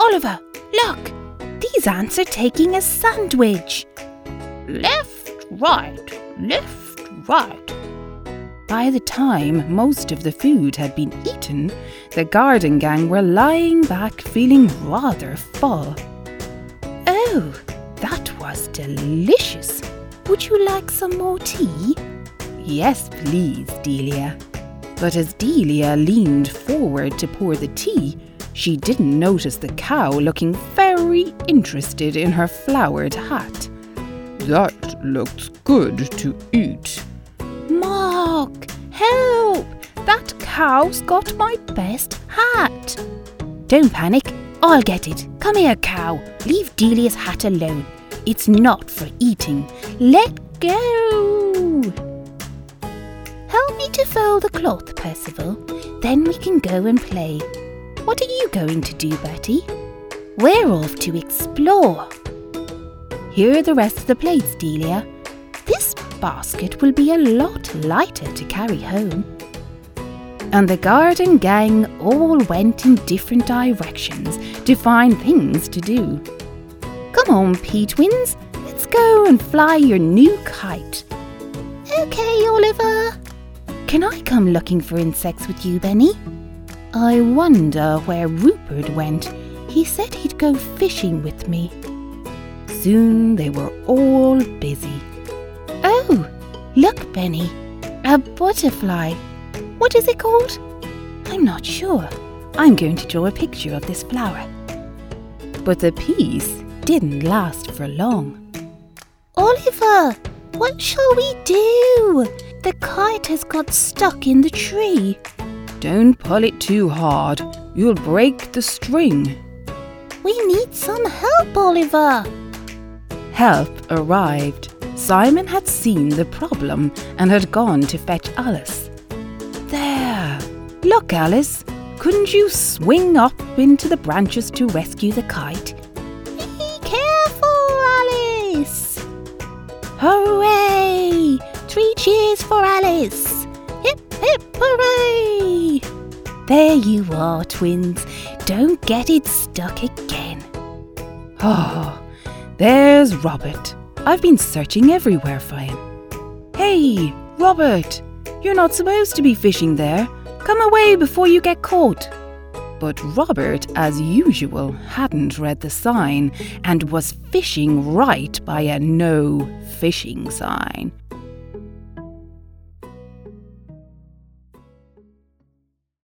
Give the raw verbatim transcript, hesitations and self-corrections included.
Oliver, look! These ants are taking a sandwich. Left, right, left, right. By the time most of the food had been eaten, the garden gang were lying back feeling rather full. Oh, that was delicious. Would you like some more tea? Yes, please, Delia. But as Delia leaned forward to pour the tea, she didn't notice the cow looking very interested in her flowered hat. That looks good to eat. Mark, help! That cow's got my best hat. Don't panic, I'll get it. Come here, cow. Leave Delia's hat alone. It's not for eating. Let go. Help me to fold the cloth, Percival. Then we can go and play. What are you going to do, Bertie? We're off to explore. Here are the rest of the plates, Delia. This basket will be a lot lighter to carry home. And the garden gang all went in different directions to find things to do. Come on, P-twins, let's go and fly your new kite. Okay, Oliver. Can I come looking for insects with you, Benny? I wonder where Rupert went. He said he'd go fishing with me. Soon they were all busy. Oh, look, Benny, a butterfly. What is it called? I'm not sure. I'm going to draw a picture of this flower. But the piece didn't last for long. Oliver, what shall we do? The kite has got stuck in the tree. Don't pull it too hard. You'll break the string. We need some help, Oliver. Help arrived. Simon had seen the problem and had gone to fetch Alice. There! Look, Alice! Couldn't you swing up into the branches to rescue the kite? Be careful, Alice! Hooray! Three cheers for Alice! Hip, hip, hooray! There you are, twins. Don't get it stuck again. Oh, there's Robert. I've been searching everywhere for him. Hey, Robert! You're not supposed to be fishing there. Come away before you get caught. But Robert, as usual, hadn't read the sign and was fishing right by a no fishing sign.